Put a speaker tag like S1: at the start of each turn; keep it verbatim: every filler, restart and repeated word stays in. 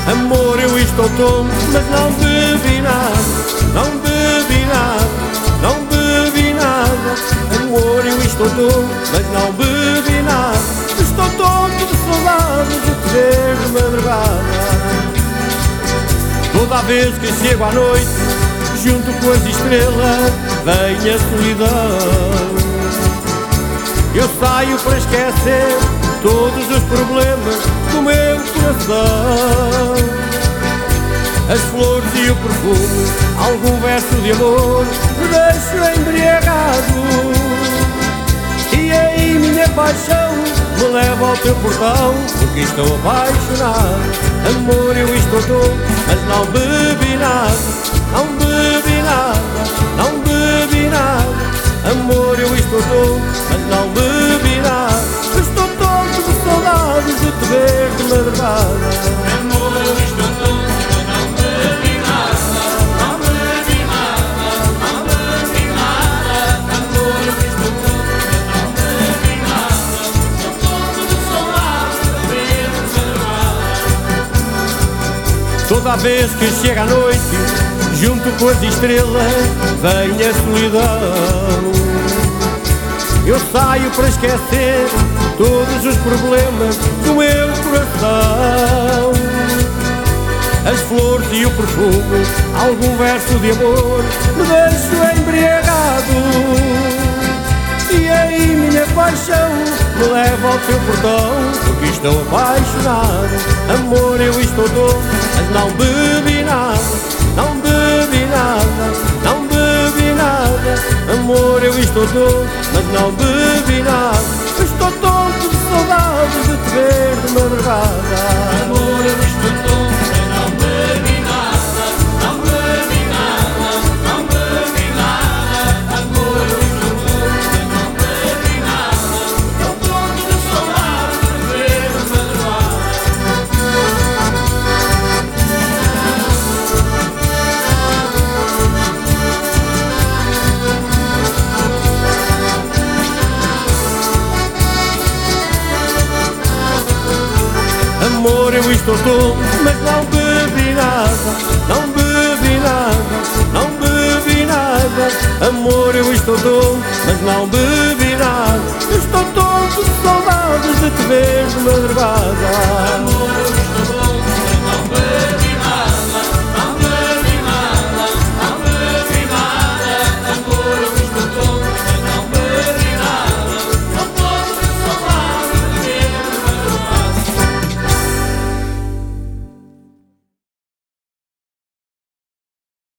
S1: Amor, eu estou tonto, mas não bebi nada, não bebi nada, não bebi nada. Amor, eu estou tonto, mas não bebi nada. Estou tonto de saudades de te ver de madrugada. Toda a vez que chego à noite, junto com as estrelas, vem a solidão. Eu saio para esquecer todos os problemas do meu coração. As flores e o perfume, algum verso de amor, me deixo embriagado. E aí minha paixão me leva ao teu portão, porque estou apaixonado. Amor, eu estou tonto, mas não bebi nada, não bebi nada, não bebi nada. Amor, eu estou tonto, mas não bebi nada. Estou tonto de saudades de te ver de madrugada.
S2: Amor, eu estou tonto, mas não bebi nada, não bebi nada, não bebi nada. Amor, eu estou tonto, mas não bebi nada. Estou tonto de saudades de te ver de madrugada.
S1: Toda vez que chega a noite, junto com as estrelas, vem a solidão. Eu saio para esquecer todos os problemas do meu coração. As flores e o perfume, algum verso de amor, me deixo embriagado. E aí minha paixão me leva ao teu portão, porque estou apaixonado. Amor, eu estou tonto, mas não bebi nada, não bebi nada, não bebi nada. Amor, eu estou tonto, mas não bebi nada. Estou tonto de saudades de te ver de madrugada.
S2: Amor, eu estou tonto, mas não bebi nada, não bebi nada, não bebi nada. Amor, eu estou tonto, mas não bebi nada. Estou tonto de saudades de te ver de madrugada.
S1: Amor, eu estou tonto, mas não bebi nada, não bebi nada, não bebi nada. Amor, eu estou tonto, mas não bebi nada. Estou tonto de saudades de te ver de madrugada.